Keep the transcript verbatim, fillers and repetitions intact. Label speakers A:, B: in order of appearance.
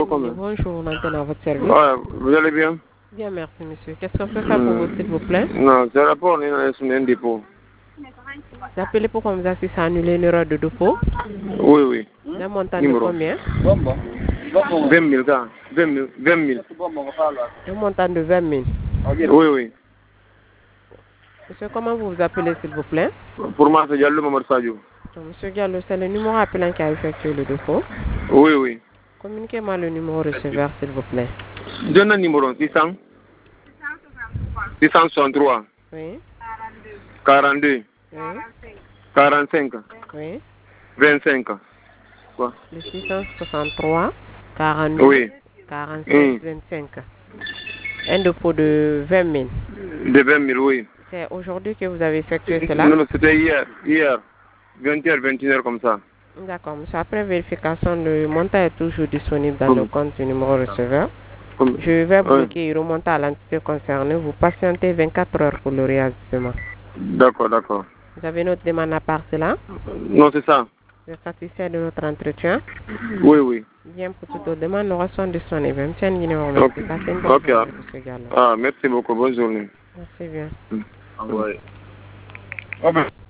A: Oui, bonjour, maintenant à votre service.
B: Ouais, vous allez bien?
A: Bien, merci monsieur. Qu'est-ce qu'on peut faire pour vous, s'il vous plaît?
B: Non, c'est rapport on est sur un dépôt.
A: Vous appelez pour qu'on vous assiste à annuler une erreur de dépôt?
B: Oui, oui.
A: Un montant
B: Numéro.
A: de combien?
B: vingt mille, gars. vingt mille. vingt mille.
A: Un montant de vingt mille.
B: Oui, oui.
A: Monsieur, comment vous vous appelez, s'il vous plaît?
B: Pour moi, c'est Diallo Mamadou Sadio.
A: Donc, monsieur Diallo, c'est le numéro appelant qui a effectué le dépôt.
B: Oui, oui.
A: Communiquez-moi le numéro receveur, s'il vous plaît.
B: Donne un numéro, six cents. six cent soixante-trois.
A: Oui.
B: quarante-deux.
A: Oui.
B: quarante-cinq.
A: Oui.
B: vingt-cinq. Quoi?
A: Le six cent soixante-trois, quarante-deux,
B: Oui.
A: quarante-cinq,
B: Hum.
A: vingt-cinq. Un dépôt de vingt mille.
B: De vingt mille, oui.
A: C'est aujourd'hui que vous avez effectué cela?
B: Non, non, c'était hier. Hier. vingt heures, vingt et une heures comme ça.
A: D'accord, monsieur. Après vérification, le montant est toujours disponible dans le
B: Comme-
A: compte du numéro receveur.
B: comme-
A: Je vais
B: Ouais.
A: bloquer et remonter à l'entité concernée. Vous patientez vingt-quatre heures pour le réajustement.
B: D'accord, d'accord.
A: Vous avez une autre demande à part cela?
B: Non, c'est ça.
A: Vous êtes satisfait de notre entretien?
B: Oui, oui.
A: Bien, pour toute autre demande, nous recevons disponibles. Monsieur Nguyen,
B: Ok.
A: merci. Passez une bonne
B: Ok.
A: journée, monsieur Gallo.
B: Ah, merci beaucoup. Bonne journée.
A: Merci bien.
B: Ah ouais. Ah ben.